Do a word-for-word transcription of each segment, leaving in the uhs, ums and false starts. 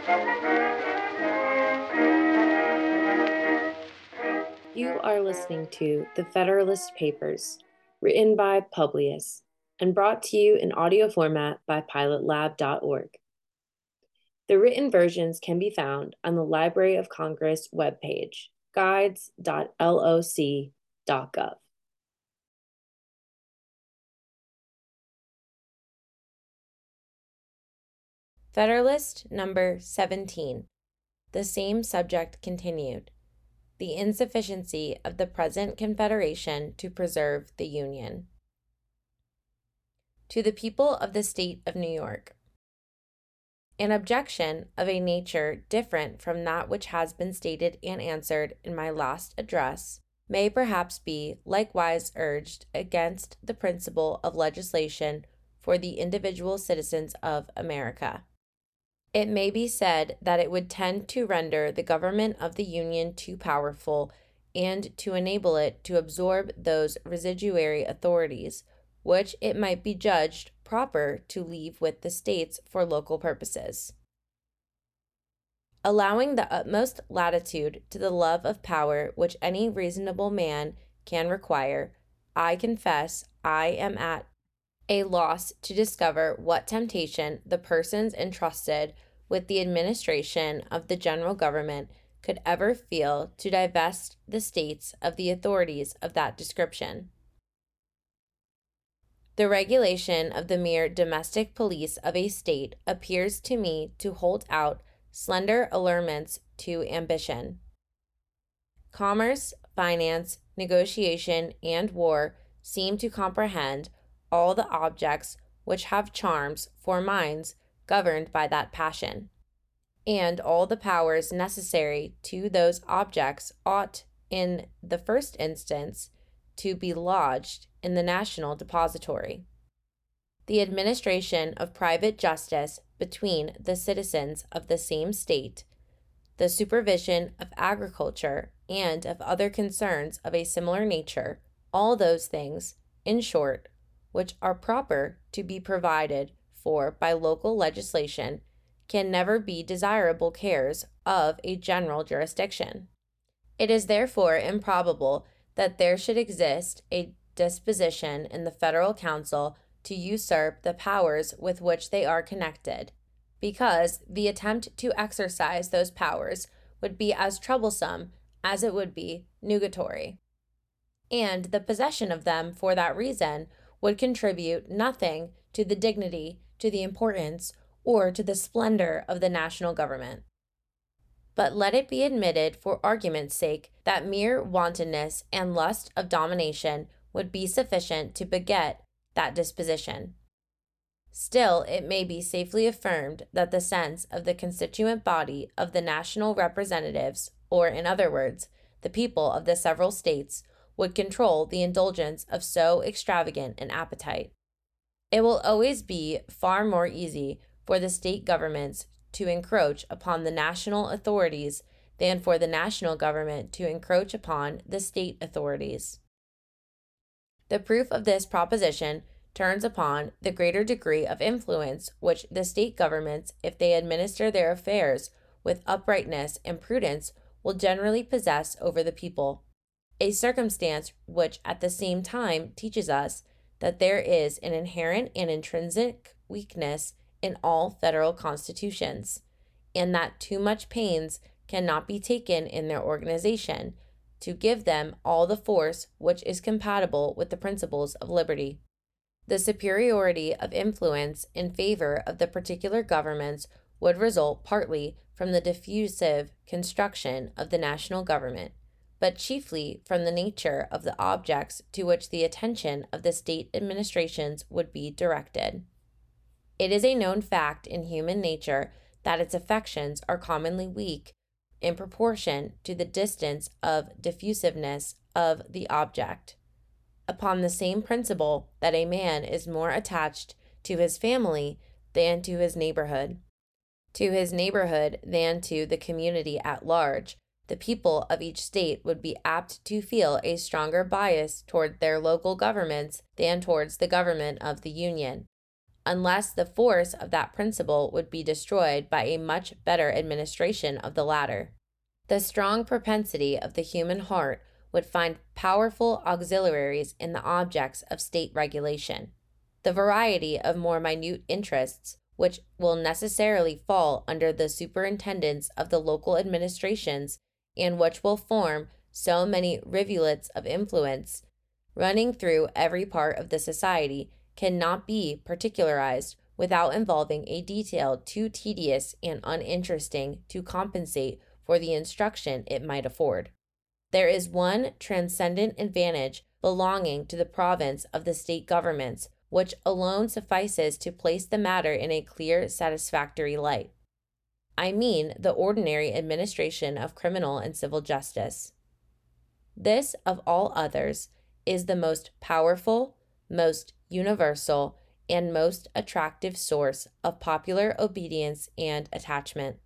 You are listening to The Federalist Papers, written by Publius, and brought to you in audio format by pilot lab dot org. The written versions can be found on the Library of Congress webpage, guides dot L O C dot gov. Federalist number seventeen. The same subject continued. The insufficiency of the present Confederation to preserve the Union. To the people of the State of New York. An objection of a nature different from that which has been stated and answered in my last address may perhaps be likewise urged against the principle of legislation for the individual citizens of America. It may be said that it would tend to render the government of the Union too powerful and to enable it to absorb those residuary authorities which it might be judged proper to leave with the states for local purposes. Allowing the utmost latitude to the love of power which any reasonable man can require, I confess I am at a loss to discover what temptation the persons entrusted with the administration of the general government could ever feel to divest the states of the authorities of that description. The regulation of the mere domestic police of a state appears to me to hold out slender allurements to ambition. Commerce, finance, negotiation, and war seem to comprehend all the objects which have charms for minds governed by that passion, and all the powers necessary to those objects ought, in the first instance, to be lodged in the national depository. The administration of private justice between the citizens of the same state, the supervision of agriculture, and of other concerns of a similar nature, all those things, in short, which are proper to be provided for by local legislation, can never be desirable cares of a general jurisdiction. It is therefore improbable that there should exist a disposition in the Federal Council to usurp the powers with which they are connected, because the attempt to exercise those powers would be as troublesome as it would be nugatory, and the possession of them for that reason would contribute nothing to the dignity, to the importance, or to the splendor of the national government. But let it be admitted for argument's sake that mere wantonness and lust of domination would be sufficient to beget that disposition. Still, it may be safely affirmed that the sense of the constituent body of the national representatives, or in other words, the people of the several states, would control the indulgence of so extravagant an appetite. It will always be far more easy for the state governments to encroach upon the national authorities than for the national government to encroach upon the state authorities. The proof of this proposition turns upon the greater degree of influence which the state governments, if they administer their affairs with uprightness and prudence, will generally possess over the people, a circumstance which at the same time teaches us that there is an inherent and intrinsic weakness in all federal constitutions, and that too much pains cannot be taken in their organization to give them all the force which is compatible with the principles of liberty. The superiority of influence in favor of the particular governments would result partly from the diffusive construction of the national government, but chiefly from the nature of the objects to which the attention of the state administrations would be directed. It is a known fact in human nature that its affections are commonly weak in proportion to the distance of diffusiveness of the object, upon the same principle that a man is more attached to his family than to his neighborhood, to his neighborhood than to the community at large. The people of each state would be apt to feel a stronger bias toward their local governments than towards the government of the Union. unless the force of that principle would be destroyed by a much better administration of the latter. The strong propensity of the human heart would find powerful auxiliaries in the objects of state regulation. The variety of more minute interests, which will necessarily fall under the superintendence of the local administrations, and which will form so many rivulets of influence, running through every part of the society, cannot be particularized without involving a detail too tedious and uninteresting to compensate for the instruction it might afford. There is one transcendent advantage belonging to the province of the state governments, which alone suffices to place the matter in a clear, satisfactory light. I mean the ordinary administration of criminal and civil justice. This, of all others, is the most powerful, most universal, and most attractive source of popular obedience and attachment.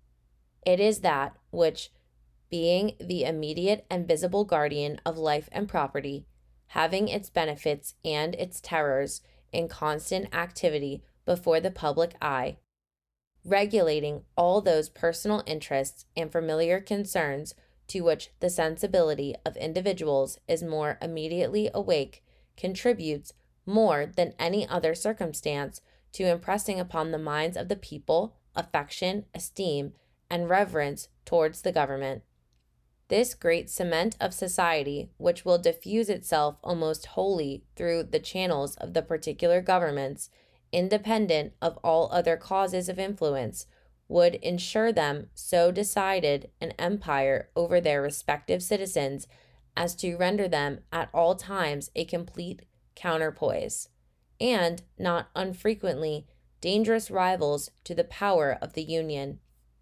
It is that which, being the immediate and visible guardian of life and property, having its benefits and its terrors in constant activity before the public eye, regulating all those personal interests and familiar concerns to which the sensibility of individuals is more immediately awake, contributes more than any other circumstance to impressing upon the minds of the people affection, esteem, and reverence towards the government. This great cement of society, which will diffuse itself almost wholly through the channels of the particular governments, independent of all other causes of influence, would ensure them so decided an empire over their respective citizens as to render them at all times a complete counterpoise, and not unfrequently dangerous rivals to the power of the Union.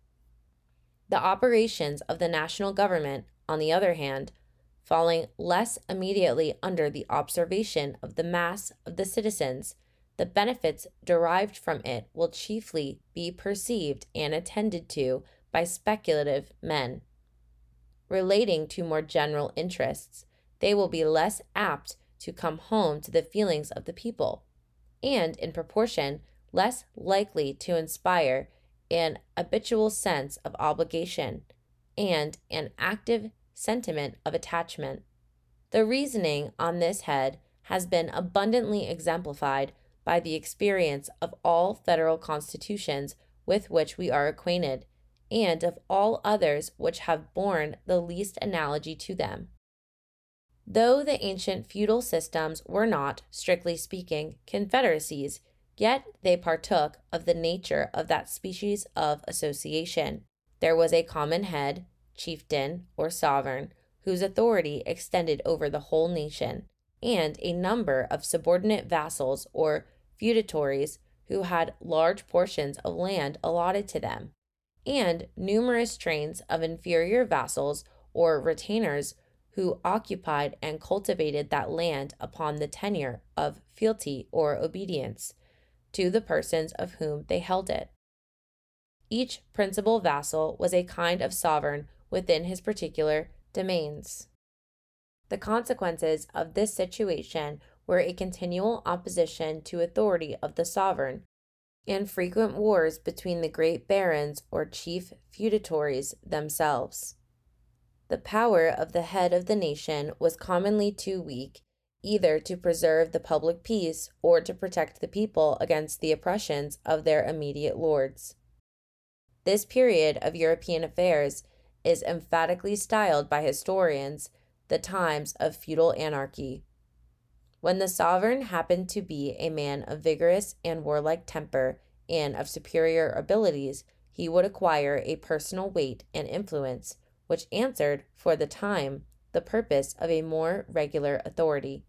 The operations of the national government, on the other hand, falling less immediately under the observation of the mass of the citizens, the benefits derived from it will chiefly be perceived and attended to by speculative men. Relating to more general interests, they will be less apt to come home to the feelings of the people, and, in proportion, less likely to inspire an habitual sense of obligation and an active sentiment of attachment. The reasoning on this head has been abundantly exemplified by the experience of all federal constitutions with which we are acquainted, and of all others which have borne the least analogy to them. Though the ancient feudal systems were not, strictly speaking, confederacies, yet they partook of the nature of that species of association. There was a common head, chieftain, or sovereign, whose authority extended over the whole nation, and a number of subordinate vassals or feudatories who had large portions of land allotted to them, and numerous trains of inferior vassals or retainers who occupied and cultivated that land upon the tenure of fealty or obedience to the persons of whom they held it. Each principal vassal was a kind of sovereign within his particular domains. The consequences of this situation were a continual opposition to authority of the sovereign, and frequent wars between the great barons or chief feudatories themselves. The power of the head of the nation was commonly too weak, either to preserve the public peace or to protect the people against the oppressions of their immediate lords. This period of European affairs is emphatically styled by historians the times of feudal anarchy. When the sovereign happened to be a man of vigorous and warlike temper and of superior abilities, he would acquire a personal weight and influence which answered, for the time, the purpose of a more regular authority.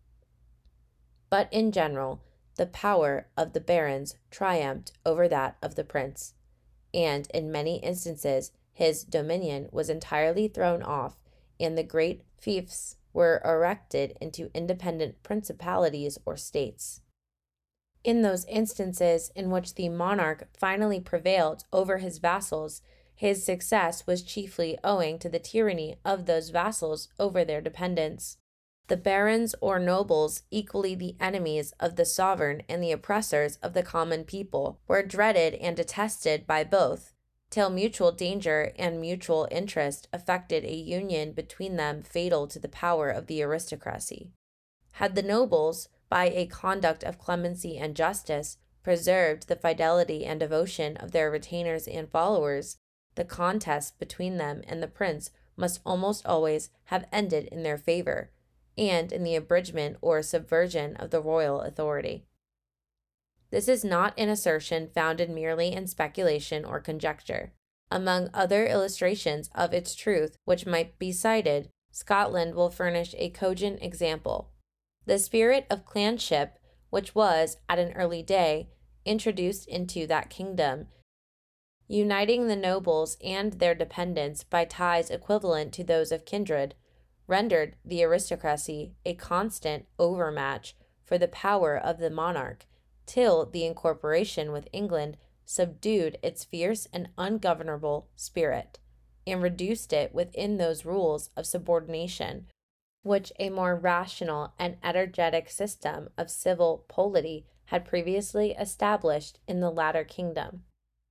But in general, the power of the barons triumphed over that of the prince, and in many instances his dominion was entirely thrown off, and the great fiefs were erected into independent principalities or states. In those instances in which the monarch finally prevailed over his vassals, his success was chiefly owing to the tyranny of those vassals over their dependents. the barons or nobles, equally the enemies of the sovereign and the oppressors of the common people, were dreaded and detested by both, till mutual danger and mutual interest effected a union between them fatal to the power of the aristocracy. Had the nobles, by a conduct of clemency and justice, preserved the fidelity and devotion of their retainers and followers, the contest between them and the prince must almost always have ended in their favor, and in the abridgment or subversion of the royal authority. This is not an assertion founded merely in speculation or conjecture. Among other illustrations of its truth which might be cited, Scotland will furnish a cogent example. The spirit of clanship, which was, at an early day, introduced into that kingdom, uniting the nobles and their dependents by ties equivalent to those of kindred, rendered the aristocracy a constant overmatch for the power of the monarch, till the incorporation with England subdued its fierce and ungovernable spirit, and reduced it within those rules of subordination which a more rational and energetic system of civil polity had previously established in the latter kingdom.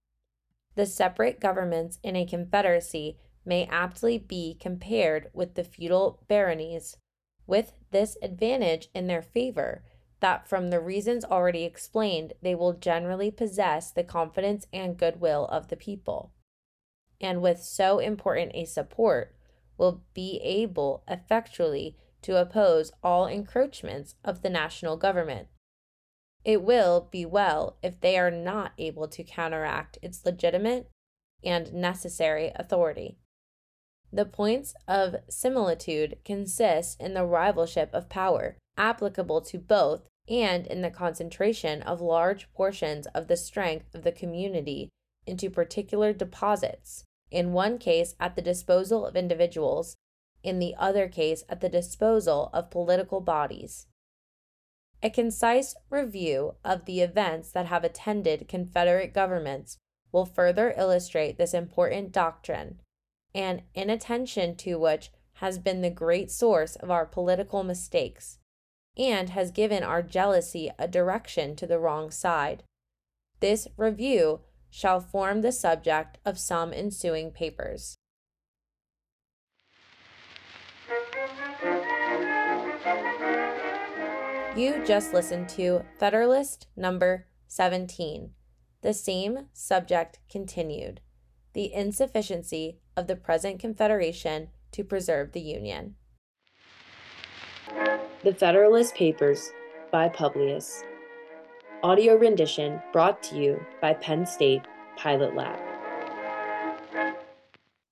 The separate governments in a confederacy may aptly be compared with the feudal baronies, with this advantage in their favor, that from the reasons already explained they will generally possess the confidence and goodwill of the people, and with so important a support will be able effectually to oppose all encroachments of the national government. It will be well if they are not able to counteract its legitimate and necessary authority. The points of similitude consist in the rivalship of power, applicable to both, and in the concentration of large portions of the strength of the community into particular deposits, in one case at the disposal of individuals, in the other case at the disposal of political bodies. A concise review of the events that have attended Confederate governments will further illustrate this important doctrine, and inattention to which has been the great source of our political mistakes, and has given our jealousy a direction to the wrong side. This review shall form the subject of some ensuing papers. You just listened to Federalist number seventeen. The same subject continued. The insufficiency of the present Confederation to preserve the Union. The Federalist Papers by Publius. Audio rendition brought to you by Penn State Pilot Lab.